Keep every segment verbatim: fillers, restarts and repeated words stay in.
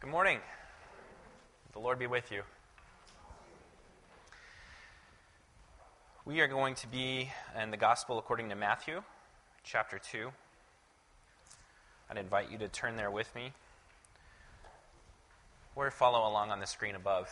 Good morning. The Lord be with you. We are going to be in the Gospel according to Matthew, chapter two. I'd invite you to turn there with me, or follow along on the screen above.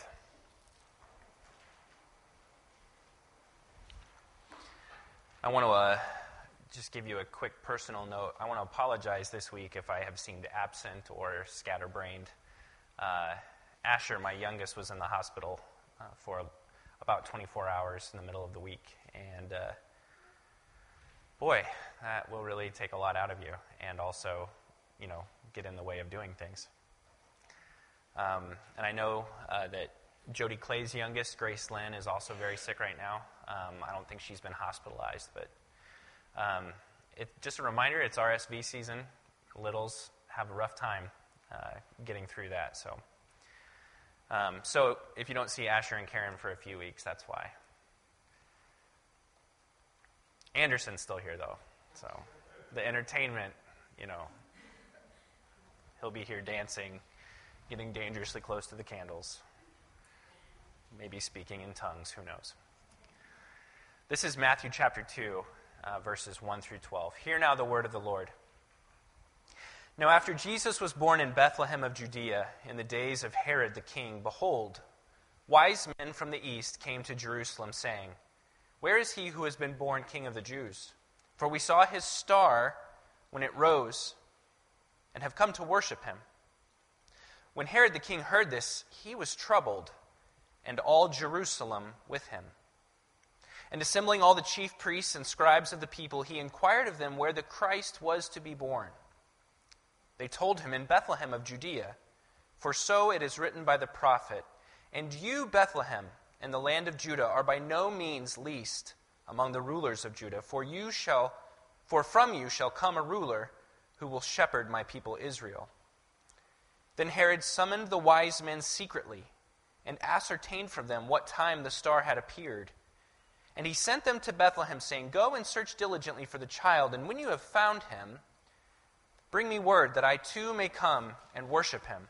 I want to uh, just give you a quick personal note. I want to apologize this week if I have seemed absent or scatterbrained. Uh, Asher, my youngest, was in the hospital uh, for about twenty-four hours in the middle of the week. And uh, boy, that will really take a lot out of you and also, you know, get in the way of doing things. Um, and I know uh, that Jody Clay's youngest, Grace Lynn, is also very sick right now. Um, I don't think she's been hospitalized, but um, it, just a reminder, it's R S V season. Littles have a rough time uh, getting through that. So, um, so if you don't see Asher and Karen for a few weeks, that's why. Anderson's still here, though. So the entertainment, you know, he'll be here dancing, getting dangerously close to the candles, maybe speaking in tongues, who knows. This is Matthew chapter two, uh, verses one through twelve. Hear now the word of the Lord. Now after Jesus was born in Bethlehem of Judea, in the days of Herod the king, behold, wise men from the east came to Jerusalem, saying, Where is he who has been born King of the Jews? For we saw his star when it rose, and have come to worship him. When Herod the king heard this, he was troubled, and all Jerusalem with him. And assembling all the chief priests and scribes of the people, he inquired of them where the Christ was to be born. They told him, In Bethlehem of Judea, for so it is written by the prophet, And you, Bethlehem, in the land of Judah, are by no means least among the rulers of Judah, for you shall, for from you shall come a ruler who will shepherd my people Israel. Then Herod summoned the wise men secretly, and ascertained from them what time the star had appeared. And he sent them to Bethlehem, saying, Go and search diligently for the child, and when you have found him, bring me word that I too may come and worship him.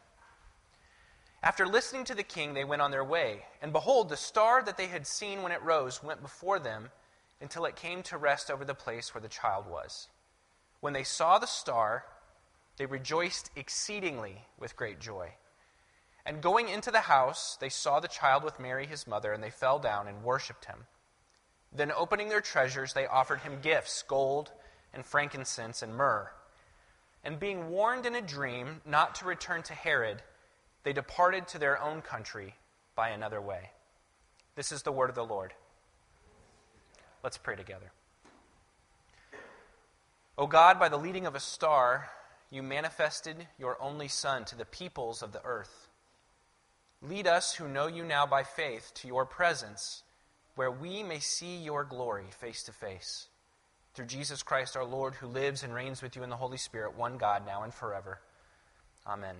After listening to the king, they went on their way. And behold, the star that they had seen when it rose went before them until it came to rest over the place where the child was. When they saw the star, they rejoiced exceedingly with great joy. And going into the house, they saw the child with Mary his mother, and they fell down and worshipped him. Then opening their treasures, they offered him gifts, gold and frankincense and myrrh. And being warned in a dream not to return to Herod, they departed to their own country by another way. This is the word of the Lord. Let's pray together. O God, by the leading of a star, you manifested your only Son to the peoples of the earth. Lead us who know you now by faith to your presence, where we may see your glory face to face. Through Jesus Christ our Lord, who lives and reigns with you in the Holy Spirit, one God, now and forever. Amen.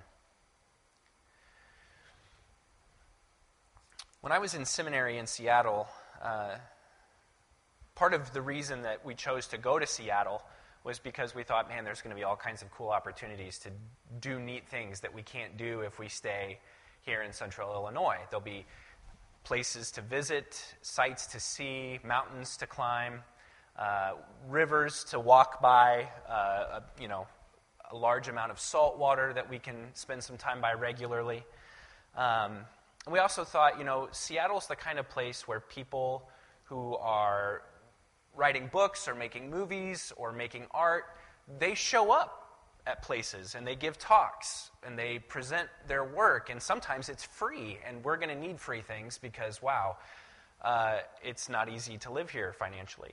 When I was in seminary in Seattle, uh, part of the reason that we chose to go to Seattle was because we thought, man, there's going to be all kinds of cool opportunities to do neat things that we can't do if we stay here in central Illinois. There'll be places to visit, sights to see, mountains to climb, uh, rivers to walk by, uh, a, you know, a large amount of salt water that we can spend some time by regularly. Um, and we also thought, you know, Seattle's the kind of place where people who are writing books or making movies or making art, they show up at places and they give talks and they present their work, and sometimes it's free, and we're going to need free things because, wow, uh, it's not easy to live here financially.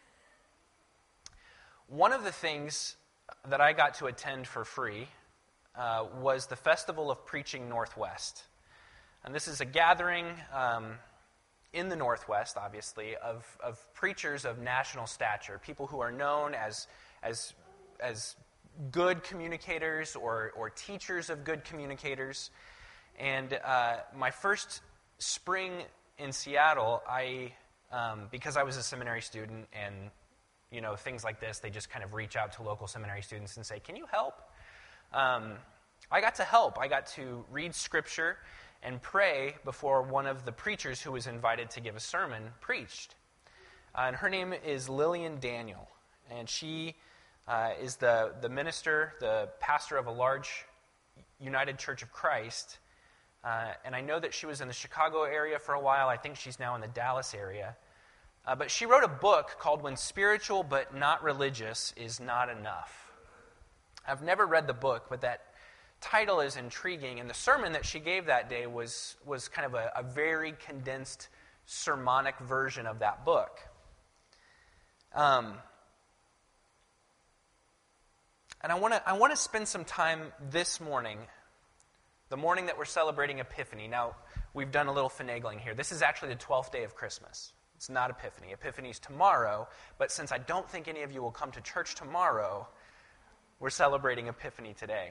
One of the things that I got to attend for free uh, was the Festival of Preaching Northwest. And this is a gathering um, in the Northwest, obviously, of, of preachers of national stature, people who are known as as as good communicators or, or teachers of good communicators. And uh, my first spring in Seattle, I um, because I was a seminary student, and you know things like this, they just kind of reach out to local seminary students and say, "Can you help?" Um, I got to help. I got to read Scripture and pray before one of the preachers who was invited to give a sermon preached. Uh, and her name is Lillian Daniel. And she uh, is the, the minister, the pastor of a large United Church of Christ. Uh, and I know that she was in the Chicago area for a while. I think she's now in the Dallas area. Uh, but she wrote a book called When Spiritual But Not Religious Is Not Enough. I've never read the book, but that title is intriguing. And the sermon that she gave that day was, was kind of a, a very condensed sermonic version of that book. Um, and I want to I want to spend some time this morning, the morning that we're celebrating Epiphany. Now, we've done a little finagling here. This is actually the twelfth day of Christmas. It's not Epiphany. Epiphany's tomorrow, but since I don't think any of you will come to church tomorrow, we're celebrating Epiphany today.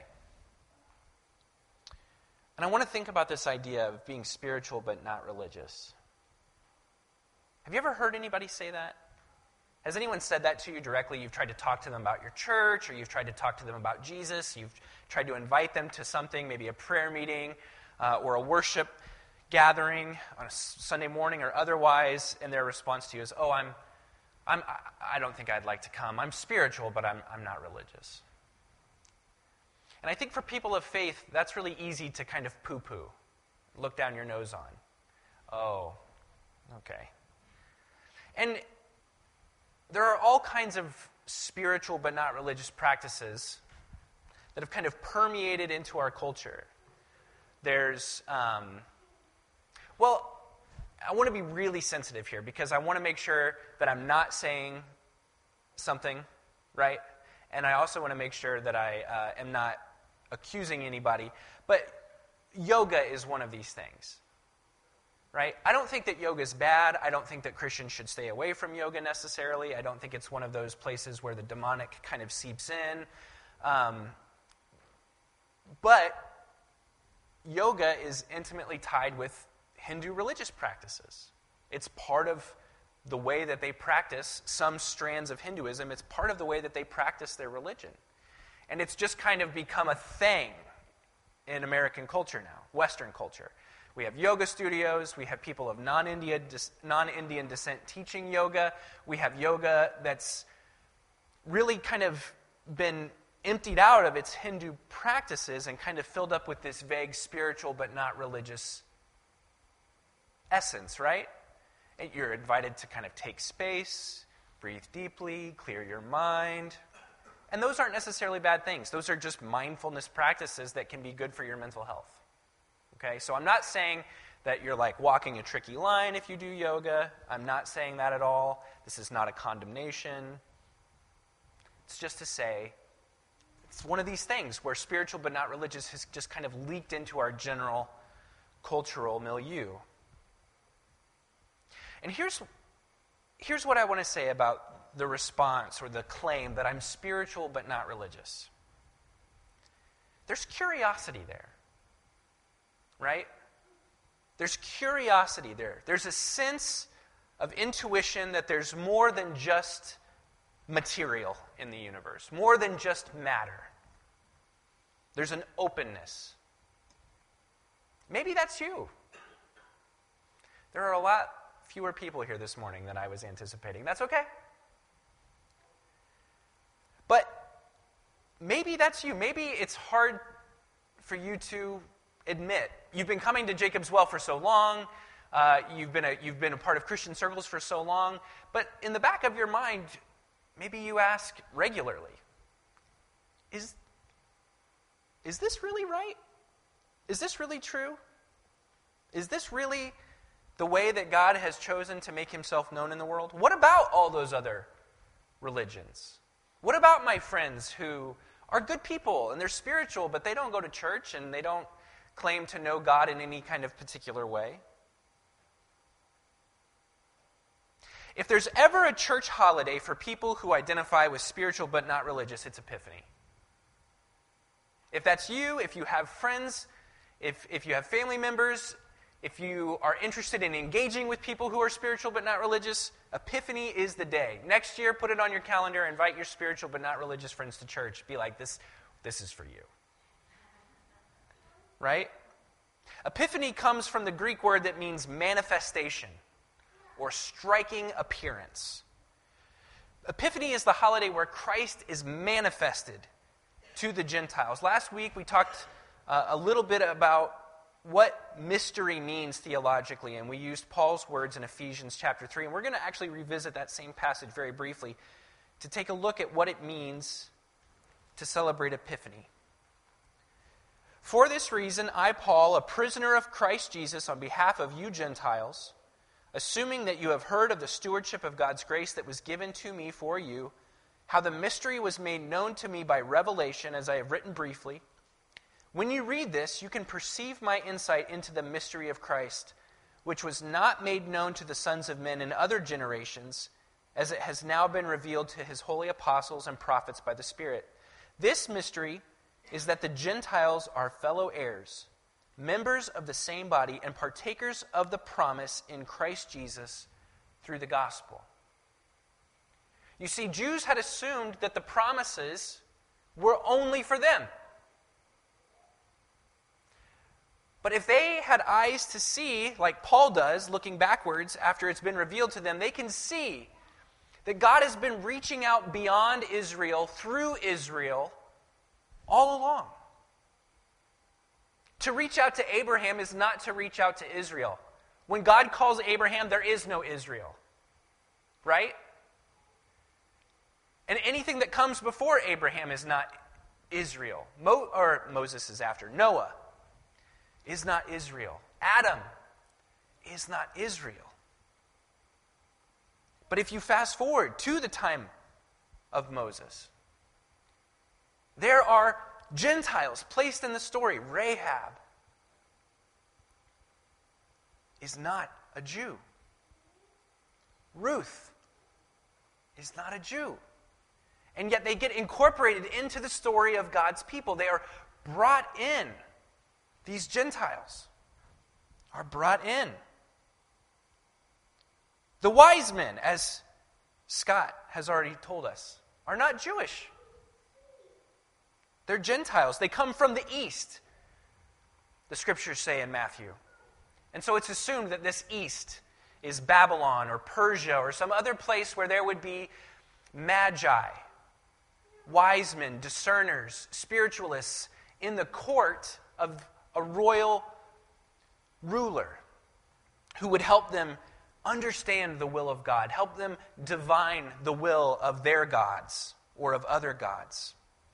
And I want to think about this idea of being spiritual but not religious. Have you ever heard anybody say that? Has anyone said that to you directly? You've tried to talk to them about your church, or you've tried to talk to them about Jesus. You've tried to invite them to something, maybe a prayer meeting uh, or a worship gathering on a Sunday morning or otherwise, and their response to you is, "Oh, I'm, I'm, I don't think I'd like to come. I'm spiritual, but I'm, I'm not religious." And I think for people of faith, that's really easy to kind of poo-poo, look down your nose on. Oh, okay. And there are all kinds of spiritual but not religious practices that have kind of permeated into our culture. There's, um, well, I want to be really sensitive here because I want to make sure that I'm not saying something, right? And I also want to make sure that I uh, am not accusing anybody. But yoga is one of these things. Right? I don't think that yoga is bad. I don't think that Christians should stay away from yoga necessarily. I don't think it's one of those places where the demonic kind of seeps in. Um, but yoga is intimately tied with Hindu religious practices. It's part of the way that they practice some strands of Hinduism. It's part of the way that they practice their religion. And it's just kind of become a thing in American culture now, Western culture. We have yoga studios. We have people of non-India, non-Indian descent teaching yoga. We have yoga that's really kind of been emptied out of its Hindu practices and kind of filled up with this vague spiritual but not religious essence, right? And you're invited to kind of take space, breathe deeply, clear your mind. And those aren't necessarily bad things. Those are just mindfulness practices that can be good for your mental health. Okay, so I'm not saying that you're like walking a tricky line if you do yoga. I'm not saying that at all. This is not a condemnation. It's just to say it's one of these things where spiritual but not religious has just kind of leaked into our general cultural milieu. And here's, here's what I want to say about the response or the claim that I'm spiritual but not religious. There's curiosity there. Right? There's curiosity there. There's a sense of intuition that there's more than just material in the universe, more than just matter. There's an openness. Maybe that's you. There are a lot fewer people here this morning than I was anticipating. That's okay. But maybe that's you. Maybe it's hard for you to admit. You've been coming to Jacob's Well for so long. Uh, you've been a, you've been a part of Christian circles for so long. But in the back of your mind, maybe you ask regularly, is, is this really right? Is this really true? Is this really the way that God has chosen to make himself known in the world? What about all those other religions? What about my friends who are good people and they're spiritual, but they don't go to church and they don't claim to know God in any kind of particular way? If there's ever a church holiday for people who identify with spiritual but not religious, it's Epiphany. If that's you, if you have friends, if, if you have family members, if you are interested in engaging with people who are spiritual but not religious, Epiphany is the day. Next year, put it on your calendar, invite your spiritual but not religious friends to church. Be like, this, this is for you. right? Epiphany comes from the Greek word that means manifestation or striking appearance. Epiphany is the holiday where Christ is manifested to the Gentiles. Last week we talked uh, a little bit about what mystery means theologically, and we used Paul's words in Ephesians chapter three, and we're going to actually revisit that same passage very briefly to take a look at what it means to celebrate Epiphany. For this reason, I, Paul, a prisoner of Christ Jesus, on behalf of you Gentiles, assuming that you have heard of the stewardship of God's grace that was given to me for you, how the mystery was made known to me by revelation, as I have written briefly. When you read this, you can perceive my insight into the mystery of Christ, which was not made known to the sons of men in other generations, as it has now been revealed to his holy apostles and prophets by the Spirit. This mystery is that the Gentiles are fellow heirs, members of the same body, and partakers of the promise in Christ Jesus through the gospel. You see, Jews had assumed that the promises were only for them. But if they had eyes to see, like Paul does, looking backwards after it's been revealed to them, they can see that God has been reaching out beyond Israel, through Israel, all along. To reach out to Abraham is not to reach out to Israel. When God calls Abraham, there is no Israel. Right? And anything that comes before Abraham is not Israel. Mo- or Moses is after. Noah is not Israel. Adam is not Israel. But if you fast forward to the time of Moses, there are Gentiles placed in the story. Rahab is not a Jew. Ruth is not a Jew. And yet they get incorporated into the story of God's people. They are brought in. These Gentiles are brought in. The wise men, as Scott has already told us, are not Jewish. They're Gentiles. They come from the east, the scriptures say in Matthew. And so it's assumed that this east is Babylon or Persia or some other place where there would be magi, wise men, discerners, spiritualists in the court of a royal ruler who would help them understand the will of God, help them divine the will of their gods or of other gods.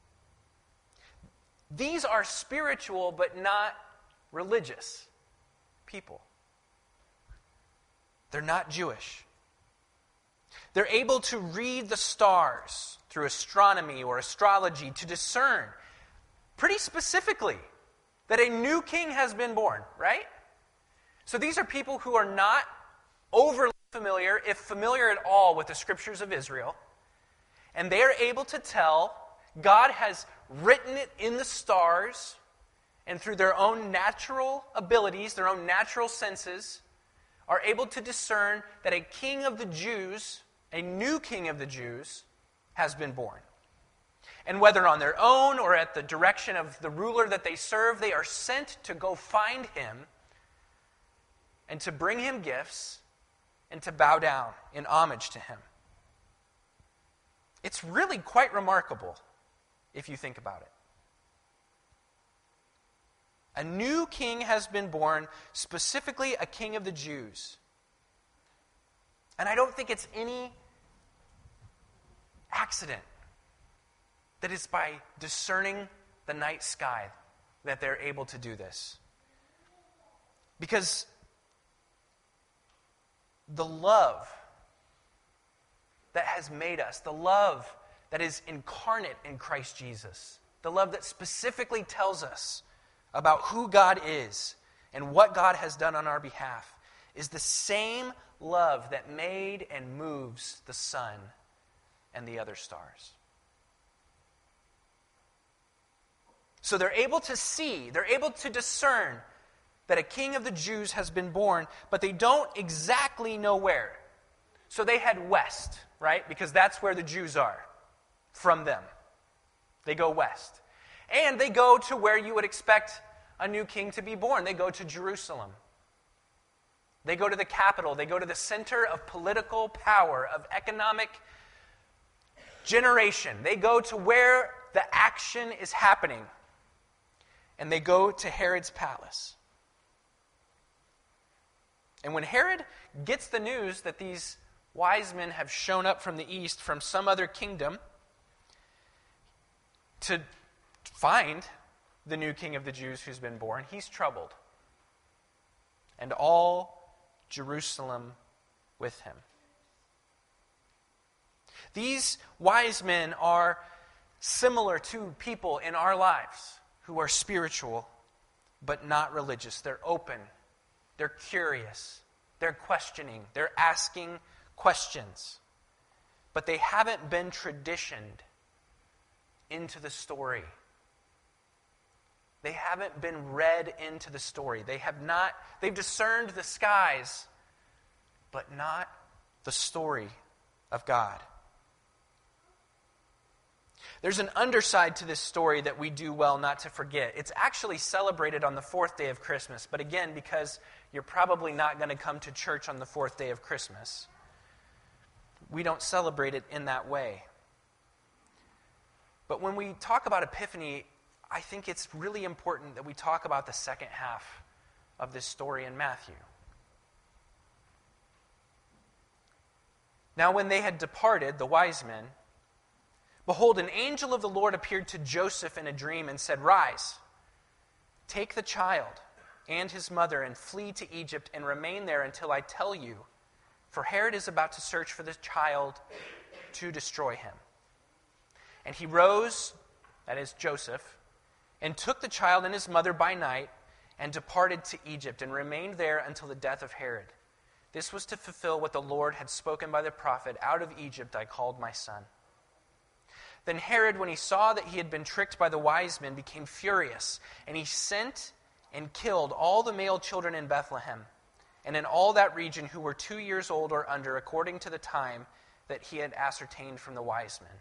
These are spiritual but not religious people. They're not Jewish. They're able to read the stars through astronomy or astrology to discern pretty specifically that a new king has been born, right? So these are people who are not overly familiar, if familiar at all, with the scriptures of Israel. And they are able to tell God has written it in the stars, and through their own natural abilities, their own natural senses, are able to discern that a king of the Jews, a new king of the Jews, has been born. And whether on their own or at the direction of the ruler that they serve, they are sent to go find him and to bring him gifts and to bow down in homage to him. It's really quite remarkable if you think about it. A new king has been born, specifically a king of the Jews. And I don't think it's any accident that it's by discerning the night sky that they're able to do this. Because the love that has made us, the love that is incarnate in Christ Jesus, the love that specifically tells us about who God is and what God has done on our behalf, is the same love that made and moves the sun and the other stars. So they're able to see, they're able to discern that a king of the Jews has been born, but they don't exactly know where. So they head west, right? Because that's where the Jews are from them. They go west. And they go to where you would expect a new king to be born. They go to Jerusalem. They go to the capital. They go to the center of political power, of economic generation. They go to where the action is happening. And they go to Herod's palace. And when Herod gets the news that these wise men have shown up from the east, from some other kingdom, to find the new king of the Jews who's been born, he's troubled. And all Jerusalem with him. These wise men are similar to people in our lives who are spiritual but not religious. They're open. They're curious. They're questioning. They're asking questions. But they haven't been traditioned into the story. They haven't been read into the story. They have not, they've discerned the skies, but not the story of God. There's an underside to this story that we do well not to forget. It's actually celebrated on the fourth day of Christmas, but again, because you're probably not going to come to church on the fourth day of Christmas, we don't celebrate it in that way. But when we talk about Epiphany, I think it's really important that we talk about the second half of this story in Matthew. Now, when they had departed, the wise men, behold, an angel of the Lord appeared to Joseph in a dream and said, "Rise, take the child and his mother and flee to Egypt and remain there until I tell you, for Herod is about to search for the child to destroy him." And he rose, that is Joseph, and took the child and his mother by night and departed to Egypt and remained there until the death of Herod. This was to fulfill what the Lord had spoken by the prophet, "Out of Egypt I called my son." Then Herod, when he saw that he had been tricked by the wise men, became furious, and he sent and killed all the male children in Bethlehem and in all that region who were two years old or under, according to the time that he had ascertained from the wise men.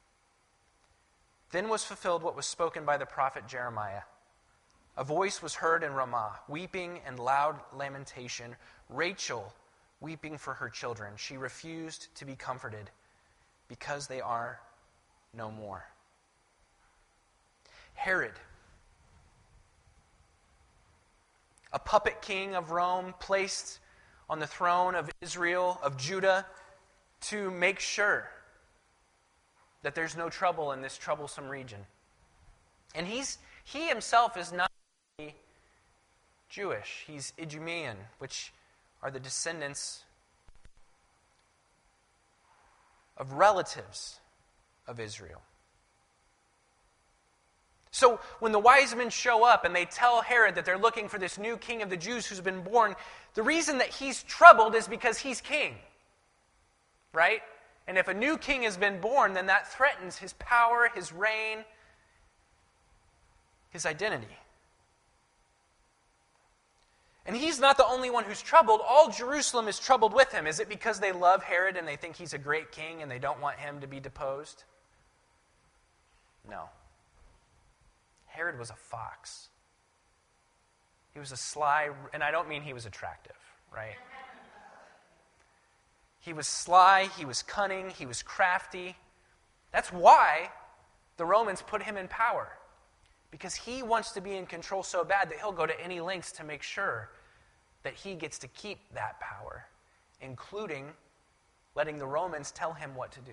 Then was fulfilled what was spoken by the prophet Jeremiah. A voice was heard in Ramah, weeping and loud lamentation, Rachel weeping for her children. She refused to be comforted because they are no more. Herod, a puppet king of Rome, placed on the throne of Israel, of Judah, to make sure that there's no trouble in this troublesome region. And he's he himself is not Jewish. He's Idumean, which are the descendants of relatives of Israel. So when the wise men show up and they tell Herod that they're looking for this new king of the Jews who's been born, the reason that he's troubled is because he's king. Right? And if a new king has been born, then that threatens his power, his reign, his identity. And he's not the only one who's troubled. All Jerusalem is troubled with him. Is it because they love Herod and they think he's a great king and they don't want him to be deposed? No. Herod was a fox. He was a sly, and I don't mean he was attractive, right? He was sly, he was cunning, he was crafty. That's why the Romans put him in power. Because he wants to be in control so bad that he'll go to any lengths to make sure that he gets to keep that power, including letting the Romans tell him what to do.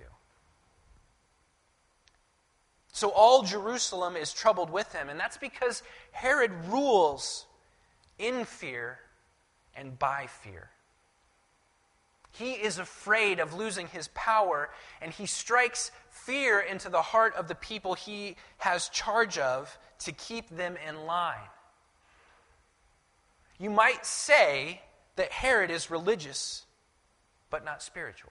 So all Jerusalem is troubled with him, and that's because Herod rules in fear and by fear. He is afraid of losing his power, and he strikes fear into the heart of the people he has charge of to keep them in line. You might say that Herod is religious, but not spiritual.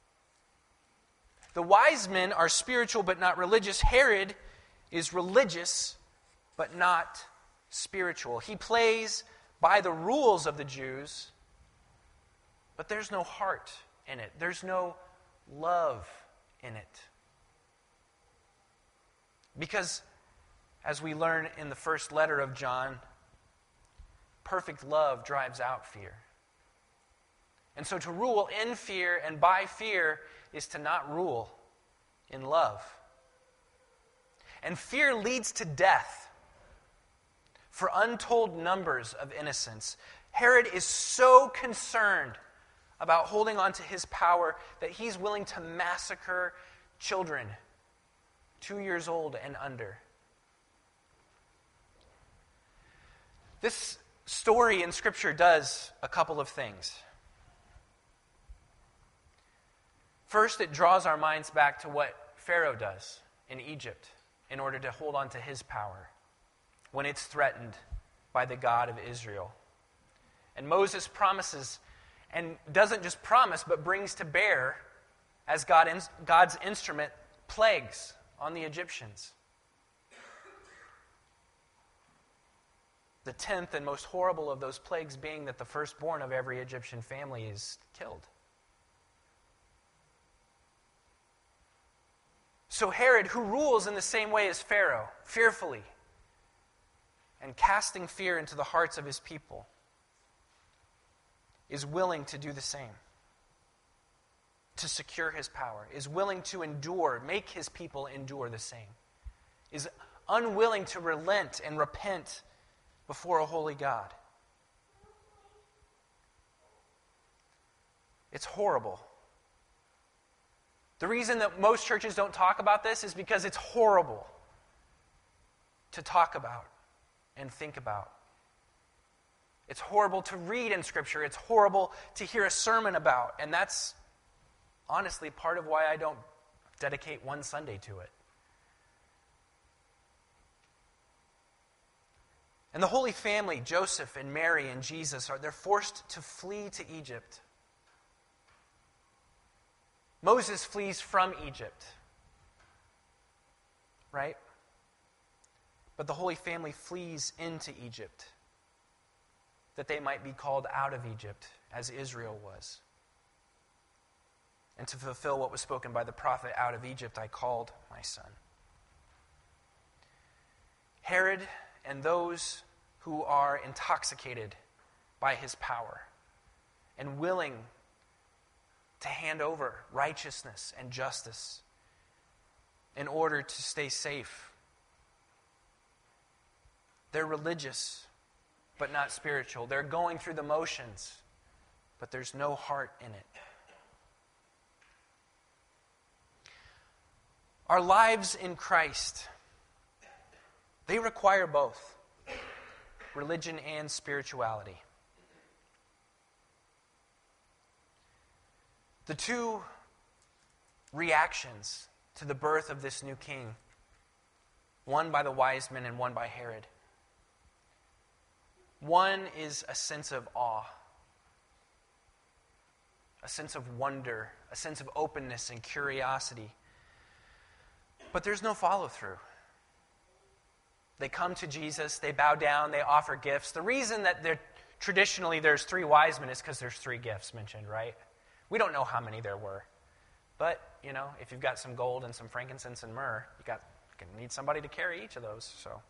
The wise men are spiritual, but not religious. Herod is religious, but not spiritual. He plays by the rules of the Jews, but there's no heart in it. There's no love in it. Because, as we learn in the first letter of John, perfect love drives out fear. And so to rule in fear and by fear is to not rule in love. And fear leads to death for untold numbers of innocents. Herod is so concerned about holding on to his power that he's willing to massacre children two years old and under. This story in Scripture does a couple of things. First, it draws our minds back to what Pharaoh does in Egypt in order to hold on to his power when it's threatened by the God of Israel. And Moses promises, and doesn't just promise, but brings to bear, as God, God's instrument, plagues on the Egyptians. The tenth and most horrible of those plagues being that the firstborn of every Egyptian family is killed. So Herod, who rules in the same way as Pharaoh, fearfully, and casting fear into the hearts of his people, is willing to do the same, to secure his power, is willing to endure, make his people endure the same, is unwilling to relent and repent before a holy God. It's horrible. The reason that most churches don't talk about this is because it's horrible to talk about and think about. It's horrible to read in Scripture. It's horrible to hear a sermon about. And that's honestly part of why I don't dedicate one Sunday to it. And the Holy Family, Joseph and Mary and Jesus, are they're forced to flee to Egypt. Moses flees from Egypt, right? But the Holy Family flees into Egypt, that they might be called out of Egypt, as Israel was. And to fulfill what was spoken by the prophet, out of Egypt I called my son. Herod and those who are intoxicated by his power and willing to hand over righteousness and justice in order to stay safe. They're religious, but not spiritual. They're going through the motions, but there's no heart in it. Our lives in Christ, they require both religion and spirituality. The two reactions to the birth of this new king, one by the wise men and one by Herod. One is a sense of awe, a sense of wonder, a sense of openness and curiosity. But there's no follow-through. They come to Jesus, they bow down, they offer gifts. The reason that they're, traditionally there's three wise men is because there's three gifts mentioned, right? We don't know how many there were. But, you know, if you've got some gold and some frankincense and myrrh, you got you need somebody to carry each of those. So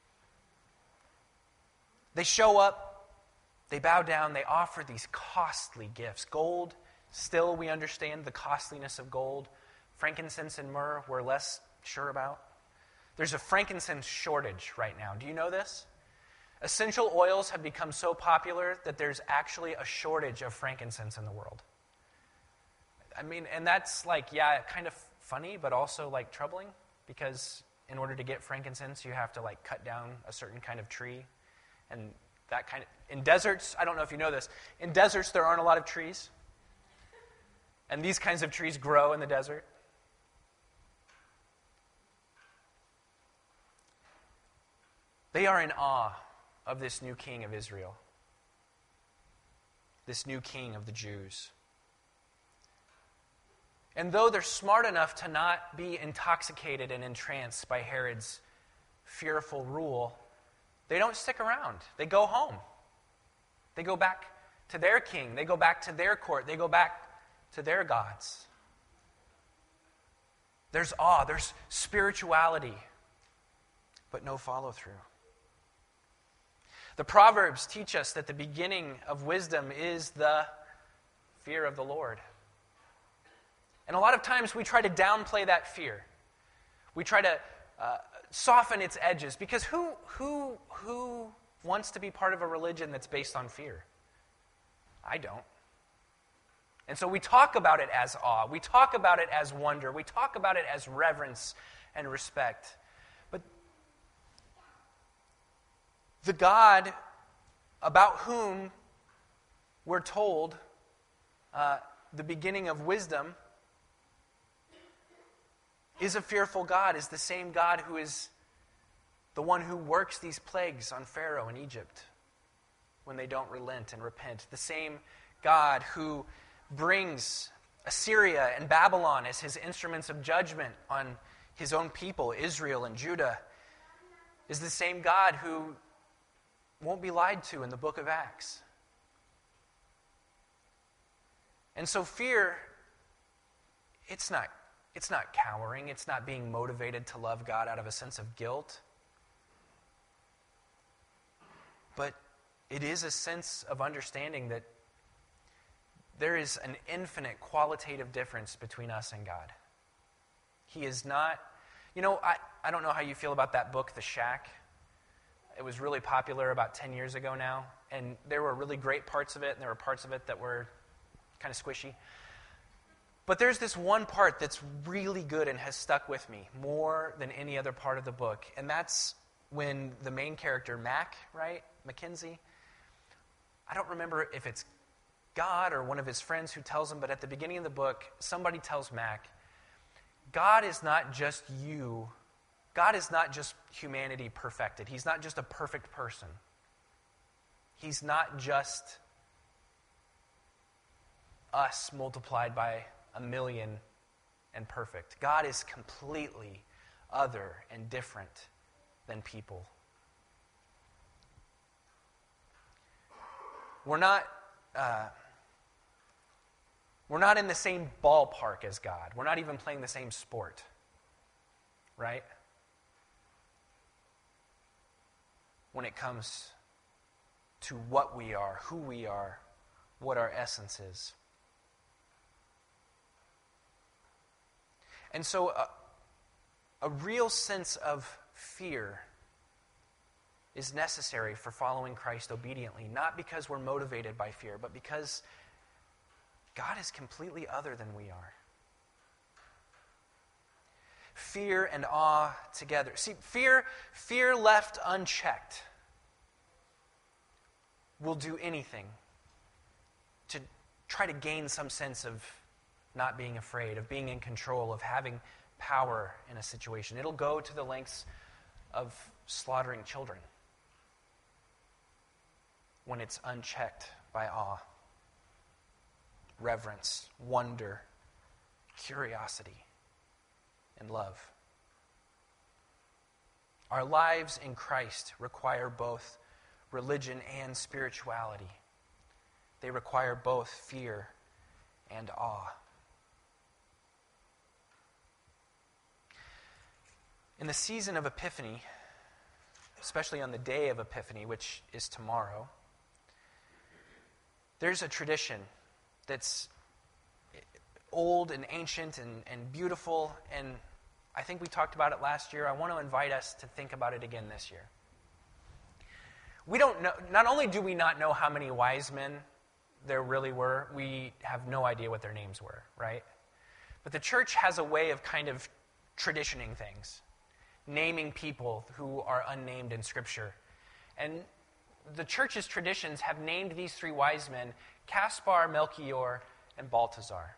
they show up, they bow down, they offer these costly gifts. Gold, still we understand the costliness of gold. Frankincense and myrrh, we're less sure about. There's a frankincense shortage right now. Do you know this? Essential oils have become so popular that there's actually a shortage of frankincense in the world. I mean, and that's like, yeah, kind of funny, but also like troubling, because in order to get frankincense, you have to like cut down a certain kind of tree. And that kind of, in deserts, I don't know if you know this, in deserts there aren't a lot of trees. And these kinds of trees grow in the desert. They are in awe of this new king of Israel, this new king of the Jews. And though they're smart enough to not be intoxicated and entranced by Herod's fearful rule, they don't stick around. They go home. They go back to their king. They go back to their court. They go back to their gods. There's awe. There's spirituality, but no follow-through. The Proverbs teach us that the beginning of wisdom is the fear of the Lord. And a lot of times we try to downplay that fear. We try to uh, soften its edges, because who, who, who wants to be part of a religion that's based on fear? I don't. And so we talk about it as awe. We talk about it as wonder. We talk about it as reverence and respect. But the God about whom we're told uh, the beginning of wisdom is a fearful God, is the same God who is the one who works these plagues on Pharaoh in Egypt when they don't relent and repent. The same God who brings Assyria and Babylon as his instruments of judgment on his own people, Israel and Judah, is the same God who won't be lied to in the book of Acts. And so fear, it's not, it's not cowering. It's not being motivated to love God out of a sense of guilt. But it is a sense of understanding that there is an infinite qualitative difference between us and God. He is not... You know, I, I don't know how you feel about that book, The Shack. It was really popular about ten years ago now, and there were really great parts of it, and there were parts of it that were kind of squishy. But there's this one part that's really good and has stuck with me more than any other part of the book, and that's when the main character, Mac, right, Mackenzie, I don't remember if it's God or one of his friends who tells him, but at the beginning of the book, somebody tells Mac, God is not just you. God is not just humanity perfected. He's not just a perfect person. He's not just us multiplied by a million and perfect. God is completely other and different than people. We're not... Uh, We're not in the same ballpark as God. We're not even playing the same sport. Right? When it comes to what we are, who we are, what our essence is. And so a, a real sense of fear is necessary for following Christ obediently, not because we're motivated by fear, but because God is completely other than we are. Fear and awe together. See, fear, fear left unchecked will do anything to try to gain some sense of not being afraid, of being in control, of having power in a situation. It'll go to the lengths of slaughtering children when it's unchecked by awe, reverence, wonder, curiosity, and love. Our lives in Christ require both religion and spirituality. They require both fear and awe. In the season of Epiphany, especially on the day of Epiphany, which is tomorrow, there's a tradition that's old and ancient and, and beautiful, and I think we talked about it last year. I want to invite us to think about it again this year. We don't know, not only do we not know how many wise men there really were, we have no idea what their names were, right? But the church has a way of kind of traditioning things, naming people who are unnamed in Scripture. And the church's traditions have named these three wise men Caspar, Melchior, and Balthazar.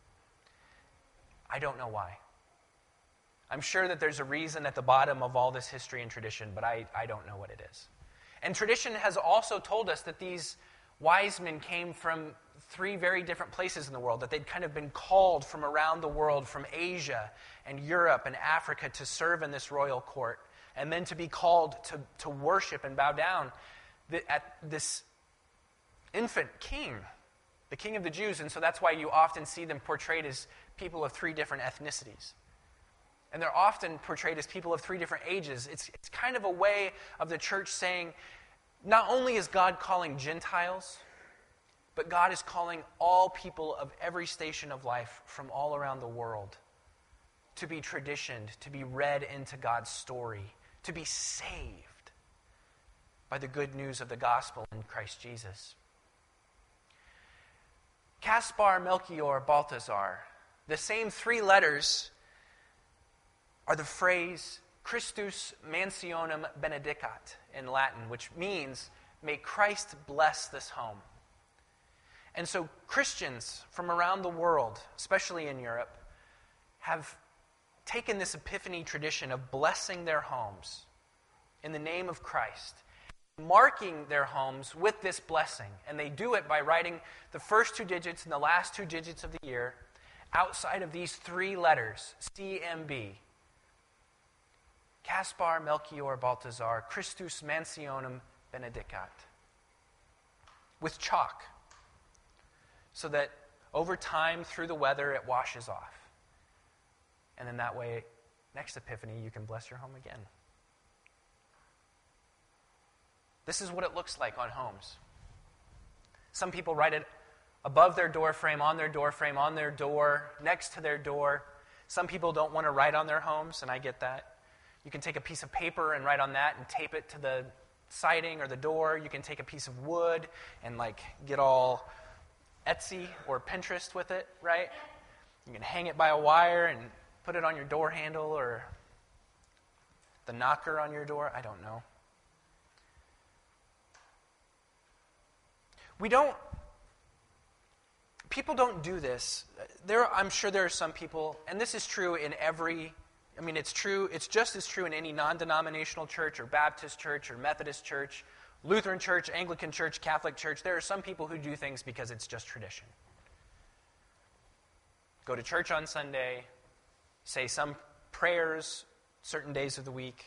I don't know why. I'm sure that there's a reason at the bottom of all this history and tradition, but I, I don't know what it is. And tradition has also told us that these wise men came from three very different places in the world, that they'd kind of been called from around the world, from Asia and Europe and Africa, to serve in this royal court, and then to be called to, to worship and bow down at this infant king, the king of the Jews. And so that's why you often see them portrayed as people of three different ethnicities. And they're often portrayed as people of three different ages. It's, it's kind of a way of the church saying, not only is God calling Gentiles, but God is calling all people of every station of life from all around the world to be traditioned, to be read into God's story, to be saved by the good news of the gospel in Christ Jesus. Caspar, Melchior, Balthazar, the same three letters are the phrase Christus mansionem benedicat in Latin, which means, may Christ bless this home. And so Christians from around the world, especially in Europe, have taken this Epiphany tradition of blessing their homes in the name of Christ, marking their homes with this blessing. And they do it by writing the first two digits and the last two digits of the year outside of these three letters, C M B. Caspar, Melchior, Balthazar, Christus mansionem benedicat. With chalk, so that over time, through the weather, it washes off. And then that way, next Epiphany, you can bless your home again. This is what it looks like on homes. Some people write it above their door frame, on their door frame, on their door, next to their door. Some people don't want to write on their homes, and I get that. You can take a piece of paper and write on that and tape it to the siding or the door. You can take a piece of wood and like get all Etsy or Pinterest with it, right? You can hang it by a wire and put it on your door handle or the knocker on your door. I don't know. We don't, people don't do this. There, I'm sure there are some people, and this is true in every, I mean, it's true, it's just as true in any non-denominational church or Baptist church or Methodist church, Lutheran church, Anglican church, Catholic church. There are some people who do things because it's just tradition. Go to church on Sunday, say some prayers certain days of the week.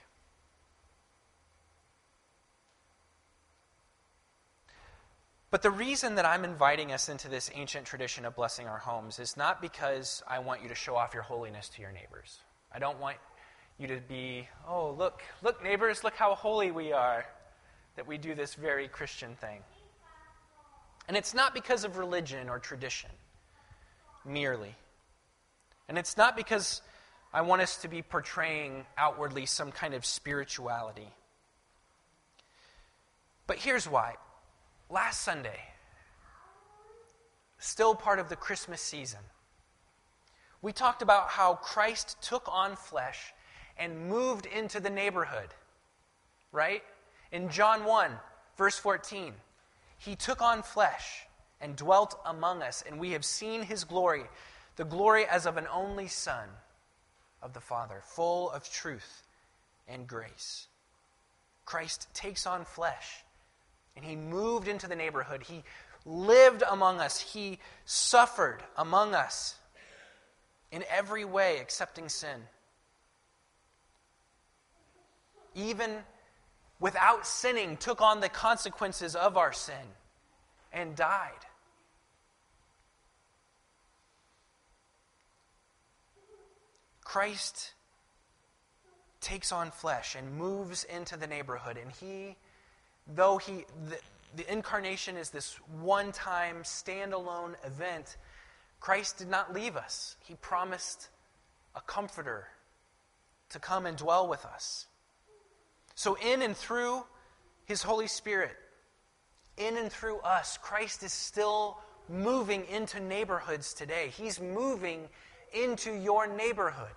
But the reason that I'm inviting us into this ancient tradition of blessing our homes is not because I want you to show off your holiness to your neighbors. I don't want you to be, oh, look, look, neighbors, look how holy we are, that we do this very Christian thing. And it's not because of religion or tradition, merely. And it's not because I want us to be portraying outwardly some kind of spirituality. But here's why. Last Sunday, still part of the Christmas season, we talked about how Christ took on flesh and moved into the neighborhood, right? In John one, verse fourteen, he took on flesh and dwelt among us, and we have seen his glory, the glory as of an only Son of the Father, full of truth and grace. Christ takes on flesh, and he moved into the neighborhood. He lived among us. He suffered among us in every way, excepting sin. Even without sinning, took on the consequences of our sin and died. Christ takes on flesh and moves into the neighborhood, and he, though he, the, the incarnation is this one-time, standalone event, Christ did not leave us. He promised a comforter to come and dwell with us. So in and through his Holy Spirit, in and through us, Christ is still moving into neighborhoods today. He's moving into your neighborhood.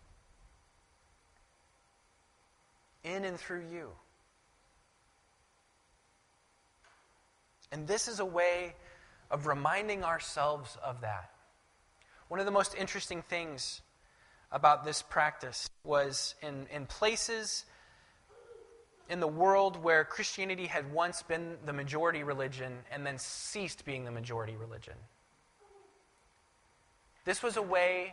In and through you. And this is a way of reminding ourselves of that. One of the most interesting things about this practice was in, in places in the world where Christianity had once been the majority religion and then ceased being the majority religion. This was a way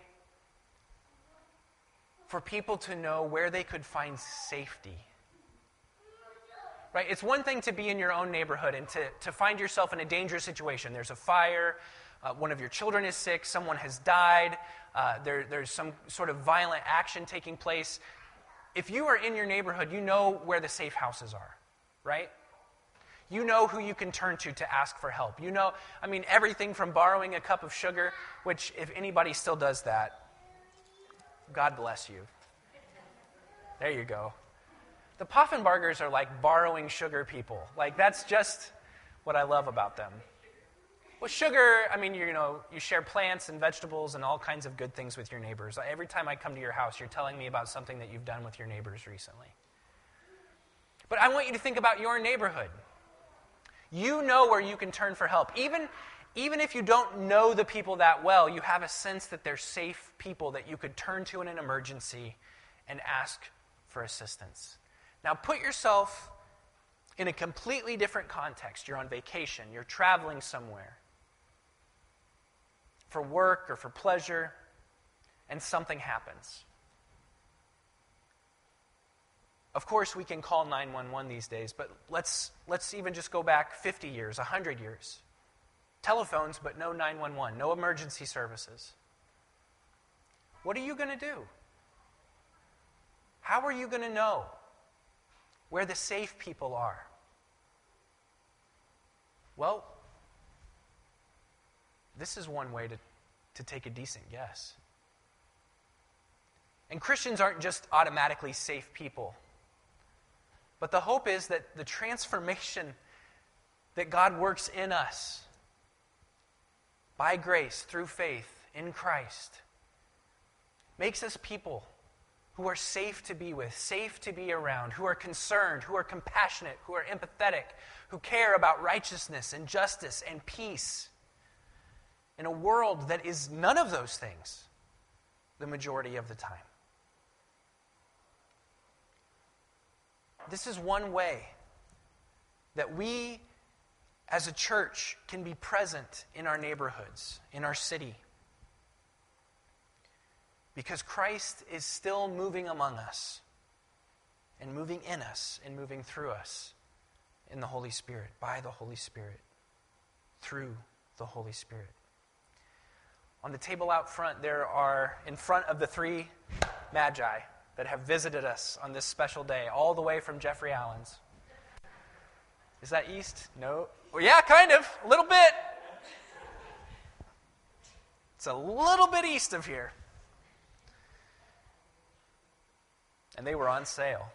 for people to know where they could find safety. Right? It's one thing to be in your own neighborhood and to, to find yourself in a dangerous situation. There's a fire, uh, one of your children is sick, someone has died, uh, there, there's some sort of violent action taking place. If you are in your neighborhood, you know where the safe houses are, right? You know who you can turn to to ask for help. You know, I mean, everything from borrowing a cup of sugar, which if anybody still does that, God bless you. There you go. The Poffenbargers are like borrowing sugar people. Like, that's just what I love about them. Well, sugar, I mean, you know, you share plants and vegetables and all kinds of good things with your neighbors. Every time I come to your house, you're telling me about something that you've done with your neighbors recently. But I want you to think about your neighborhood. You know where you can turn for help. Even, even if you don't know the people that well, you have a sense that they're safe people that you could turn to in an emergency and ask for assistance. Now, put yourself in a completely different context. You're on vacation. You're traveling somewhere for work or for pleasure, and something happens. Of course, we can call nine one one these days, but let's let's even just go back fifty years, one hundred years. Telephones, but no nine one one, no emergency services. What are you going to do? How are you going to know where the safe people are? Well, this is one way to, to take a decent guess. And Christians aren't just automatically safe people. But the hope is that the transformation that God works in us by grace, through faith, in Christ, makes us people who are safe to be with, safe to be around, who are concerned, who are compassionate, who are empathetic, who care about righteousness and justice and peace in a world that is none of those things the majority of the time. This is one way that we as a church can be present in our neighborhoods, in our city. Because Christ is still moving among us, and moving in us, and moving through us in the Holy Spirit, by the Holy Spirit, through the Holy Spirit. On the table out front, there are, in front of the three magi that have visited us on this special day, all the way from Jeffrey Allen's. Is that east? No. Well, yeah, kind of. A little bit. It's a little bit east of here. And they were on sale.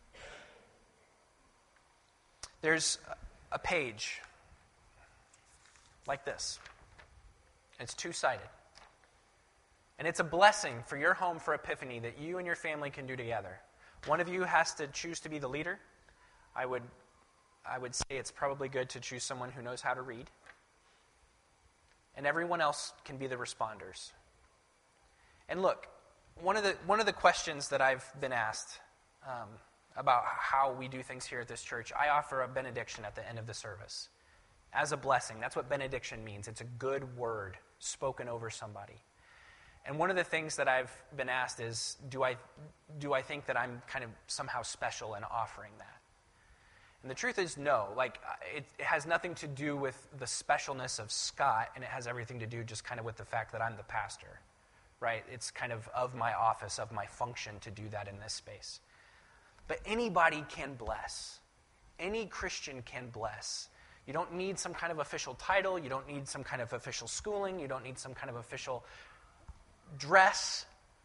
There's a page like this. It's two-sided. And it's a blessing for your home for Epiphany that you and your family can do together. One of you has to choose to be the leader. I would, I would say it's probably good to choose someone who knows how to read. And everyone else can be the responders. And look, one of the one of the questions that I've been asked um, about how we do things here at this church, I offer a benediction at the end of the service as a blessing. That's what benediction means. It's a good word spoken over somebody. And one of the things that I've been asked is, do I do I think that I'm kind of somehow special in offering that? And the truth is no. Like, it, it has nothing to do with the specialness of Scott, and it has everything to do just kind of with the fact that I'm the pastor, right? It's kind of of my office, of my function to do that in this space. But anybody can bless. Any Christian can bless. You don't need some kind of official title. You don't need some kind of official schooling. You don't need some kind of official dress.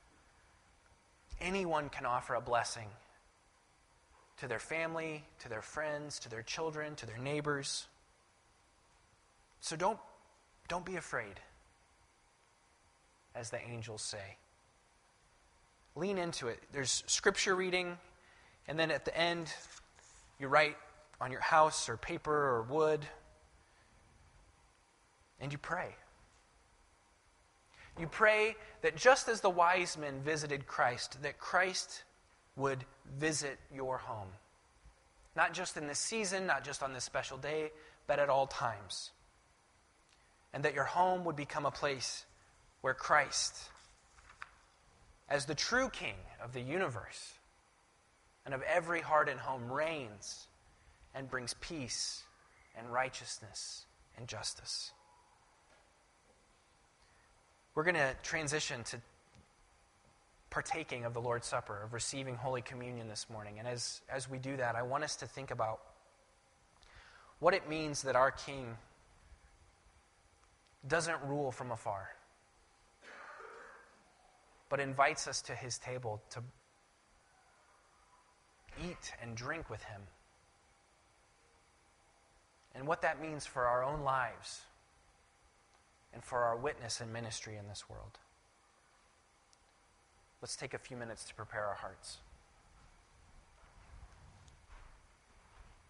Anyone can offer a blessing to their family, to their friends, to their children, to their neighbors. So don't, don't be afraid, as the angels say. Lean into it. There's scripture reading, and then at the end, you write on your house or paper or wood, and you pray. You pray that just as the wise men visited Christ, that Christ would visit your home. Not just in this season, not just on this special day, but at all times. And that your home would become a place where Christ, as the true King of the universe and of every heart and home, reigns and brings peace and righteousness and justice. We're going to transition to partaking of the Lord's Supper, of receiving Holy Communion this morning. And as, as we do that, I want us to think about what it means that our King doesn't rule from afar, but invites us to his table to eat and drink with him. And what that means for our own lives and for our witness and ministry in this world. Let's take a few minutes to prepare our hearts.